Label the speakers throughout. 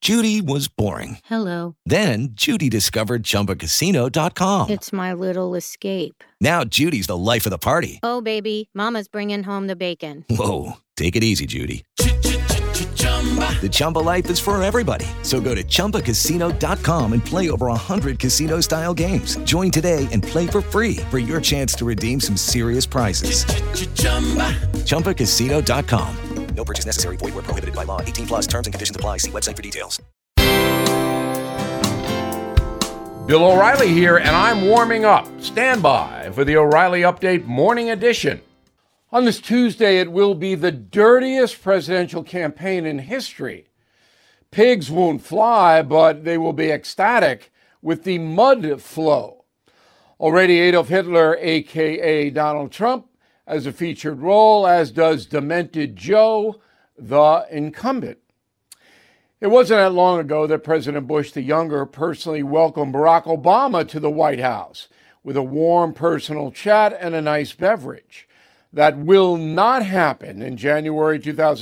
Speaker 1: Judy was boring.
Speaker 2: Hello.
Speaker 1: Then Judy discovered ChumbaCasino.com.
Speaker 2: It's my little escape.
Speaker 1: Now Judy's the life of the party.
Speaker 2: Oh, baby, mama's bringing home the bacon.
Speaker 1: Whoa, take it easy, Judy. The Chumba life is for everybody. So go to ChumbaCasino.com and play over 100 casino-style games. Join today and play for free for your chance to redeem some serious prizes. ChumbaCasino.com. No purchase necessary. Void where prohibited by law. 18 plus terms and conditions apply. See website for details.
Speaker 3: Bill O'Reilly here, and I'm warming up. Stand by for the O'Reilly Update Morning Edition. On this Tuesday, it will be the dirtiest presidential campaign in history. Pigs won't fly, but they will be ecstatic with the mud flow. Already Adolf Hitler, a.k.a. Donald Trump, has a featured role, as does Demented Joe, the incumbent. It wasn't that long ago that President Bush the Younger personally welcomed Barack Obama to the White House with a warm personal chat and a nice beverage. That will not happen in January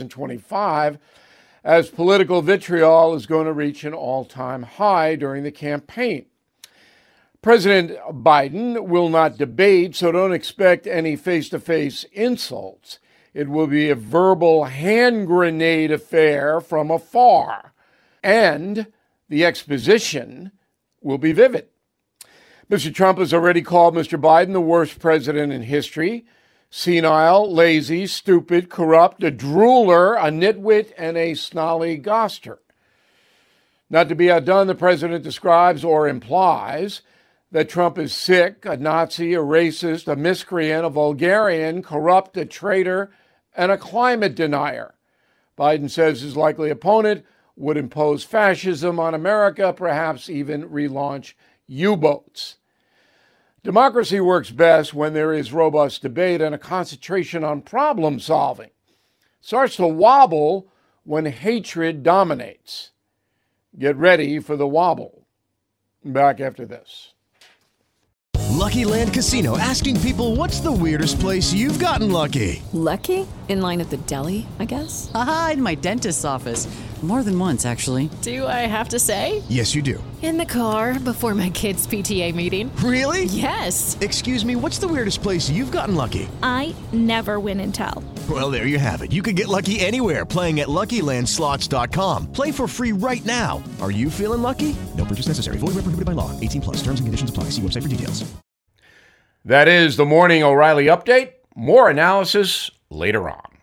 Speaker 3: 2025, as political vitriol is going to reach an all-time high during the campaign. President Biden will not debate, so don't expect any face-to-face insults. It will be a verbal hand grenade affair from afar, and the exposition will be vivid. Mr. Trump has already called Mr. Biden the worst president in history: senile, lazy, stupid, corrupt, a drooler, a nitwit, and a snollygoster. Not to be outdone, the president describes or implies that Trump is sick, a Nazi, a racist, a miscreant, a vulgarian, corrupt, a traitor, and a climate denier. Biden says his likely opponent would impose fascism on America, perhaps even relaunch U-boats. Democracy works best when there is robust debate and a concentration on problem solving. Starts to wobble when hatred dominates. Get ready for the wobble. Back after this.
Speaker 4: Lucky Land Casino, asking people, what's the weirdest place you've gotten lucky?
Speaker 5: Lucky? In line at the deli, I guess?
Speaker 6: Aha, in my dentist's office. More than once, actually.
Speaker 5: Do I have to say?
Speaker 4: Yes, you do.
Speaker 5: In the car before my kids' PTA meeting.
Speaker 4: Really?
Speaker 5: Yes.
Speaker 4: Excuse me, what's the weirdest place you've gotten lucky?
Speaker 7: I never win and tell.
Speaker 4: Well, there you have it. You can get lucky anywhere, playing at LuckyLandSlots.com. Play for free right now. Are you feeling lucky? No purchase necessary. Void where prohibited by law. 18 plus. Terms and conditions apply. See website for details.
Speaker 3: That is the Morning O'Reilly Update. More analysis later on.